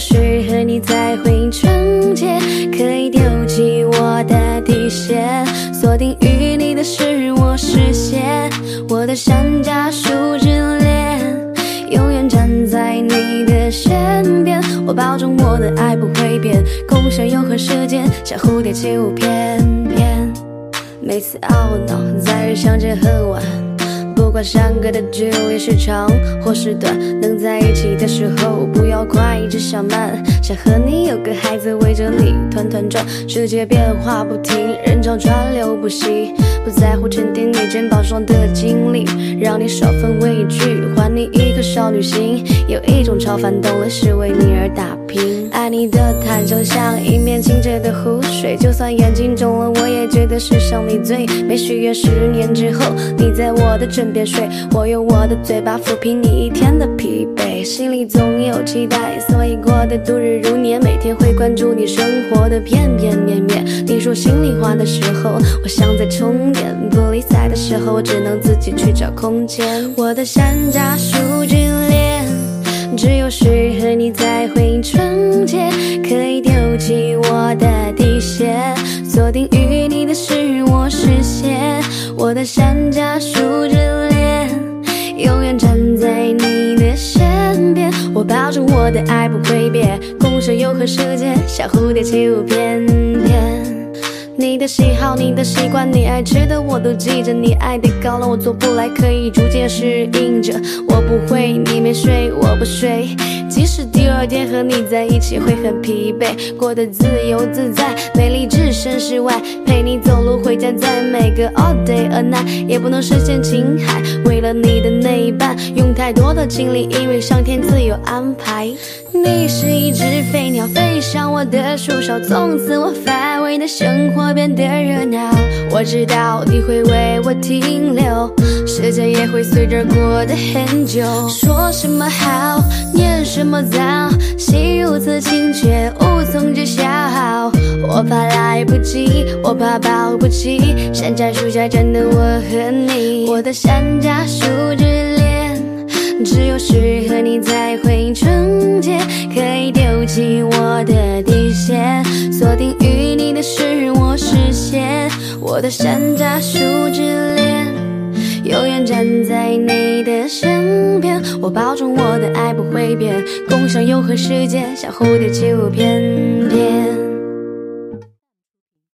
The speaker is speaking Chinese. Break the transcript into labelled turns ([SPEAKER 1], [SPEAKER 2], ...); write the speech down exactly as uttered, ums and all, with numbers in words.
[SPEAKER 1] 时和你才会纯洁，可以丢弃我的底线，锁定于你的是我视线，我的山楂树之恋，永远站在你的身边，我保证我的爱不会变，共享永恒时间，像蝴蝶起舞翩翩。每次懊恼在日相见恨晚，不管相隔的距离是长或是短，能在一起的时候不要快，只想慢，想和你有个孩子围着你团团转，世界变化不停，人潮川流不息，不在乎沉淀你肩膀上的经历，让你少份畏惧，还你一颗少女心，有一种超凡动了是为你而打拼。爱你的坦诚像一面清澈的湖水，就算眼睛肿了我也觉得世上你最美，许愿十年之后你在我的枕边睡，我用我的嘴巴抚平你一天的疲惫，心里总有期待，所以过得度日如年，每天会关注你生活的片片面面，你说心里话的时候我像在充电，不理睬的时候我只能自己去找空间，我的山楂树之恋，只有是和你才会纯洁，可以丢弃我的底线，锁定于你的是我视线，我的山楂树之恋，永远站在你的身边，我保证我的爱不会变，共享永恒时间，像蝴蝶起舞翩翩。你的喜好，你的习惯，你爱吃的我都记着，你爱的高冷我做不来，可以逐渐适应着，我不会，你没睡我不睡，即使第二天和你在一起会很疲惫，过得自由自在，美丽置身事外，陪你走路回家，在每个 all day a night， 也不能实现情海，为了你的那一半用太多的精力，因为上天自有安排。你是一只飞鸟飞上我的树梢，从此我乏味的生活变得热闹，我知道你会为我停留，时间也会随着过得很久，说什么好念什么糟，心如此清却无从知晓，我怕来不及，我怕抱不起，山楂树下站的我和你，我的山楂树之恋，只有是和你才会纯洁，可以丢弃我的底线，锁定于你的是我视线，我的山楂树之恋，永远站在你的身边，我保证我的爱不会变，共享永恒时间，像蝴蝶起舞翩